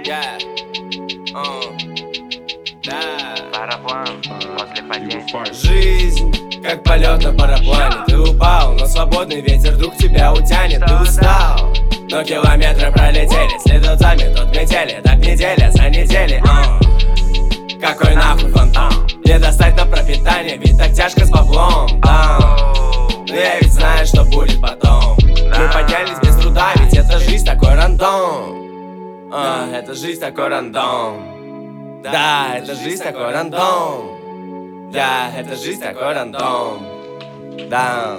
Yeah. Да. Параплан после падения. Жизнь, как полет на параплане. Ты упал, но свободный ветер вдруг тебя утянет. Ты устал, но километры пролетели. Следует за тот метели, так неделя за неделей. Какой нахуй фантом? Не достать на пропитание, ведь так тяжко с баблом. Но я ведь знаю, что будет потом. Мы поднялись без труда, ведь это жизнь такой рандом. Это жизнь такой рандом. Да, это жизнь такой рандом. Да, это жизнь такой рандом. Да.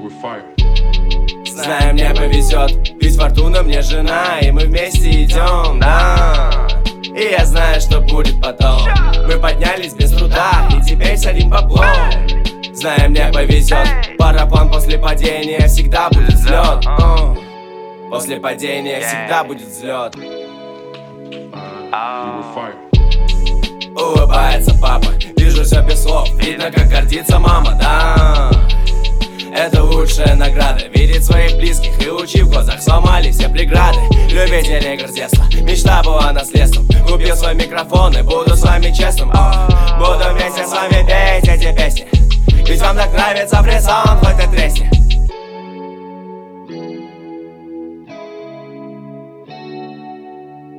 Знаю, мне повезет, ведь фортуна мне жена, и мы вместе идем, да. И я знаю, что будет потом. Мы поднялись без труда, и теперь сорим баблом. Знаю, мне повезет, параплан после падения всегда будет взлет. После падения всегда будет взлет. Улыбается папа, вижу все без слов. Видно, как гордится мама, да. Это лучшая награда, видеть своих близких и лучи в глазах сломали все преграды. Любитель игр с детства, мечта была наследством. Купил свой микрофон и буду с вами честным. Буду вместе с вами петь эти песни, ведь вам так нравится фрисон, хоть и тресни.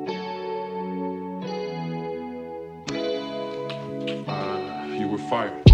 You were fire.